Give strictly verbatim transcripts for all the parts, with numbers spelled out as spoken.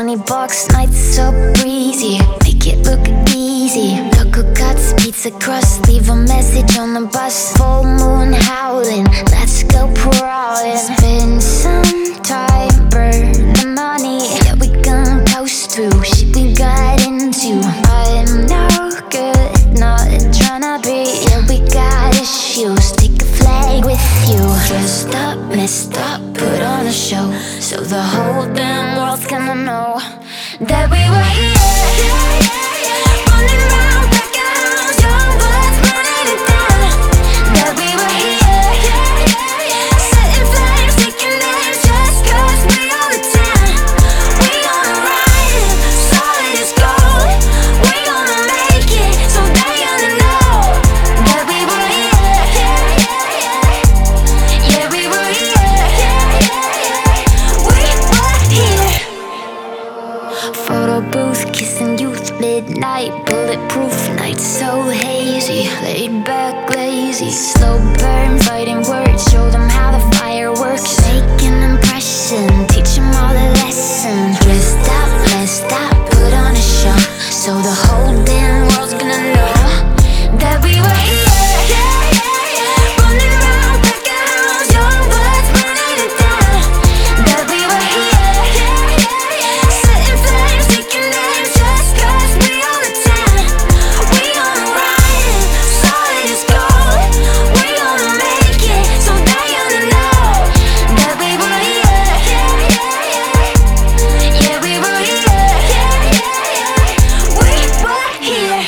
twenty bucks, nights so breezy. Make it look easy. Taco cuts, pizza crust, leave a message on the bus. Full moon howling, let's go prowling. Spend some time, burn the money. Yeah, we gon' coast through shit we got into. I'm no good, not tryna be. Yeah, we got issues, take a flag with you. Dressed up, messed up, put on a show, so the whole damn world's gonna know that we were here. Running around like a house, young bloods burning it down. That we were here. Setting flames, taking names, just cause we own the town. We gonna ride, solid as gold. We gonna make it, so they gonna know that we were here. Yeah, we were here. We were here. Photo booth, kissing youth, midnight, bulletproof night, so hazy, laid back, lazy, slow burn, fighting words, show them how the fire works. Make an impression, teach them all a lesson. Dressed up, messed up, put on a show, so the whole damn world's gonna know that we were here. Running around like a house, young bloods burning it down. That we were here. Setting flames, taking names, just cause we own the town. We gonna ride, solid as gold. We gonna make it, so they gonna know that we were here. Yeah, we were here. We were here.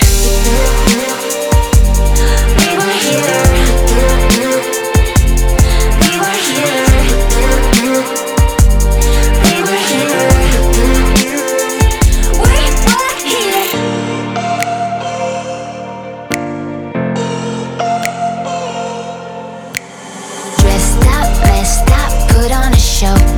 We were here. We were here. We were here. We were here. Dressed up, messed up, put on a show,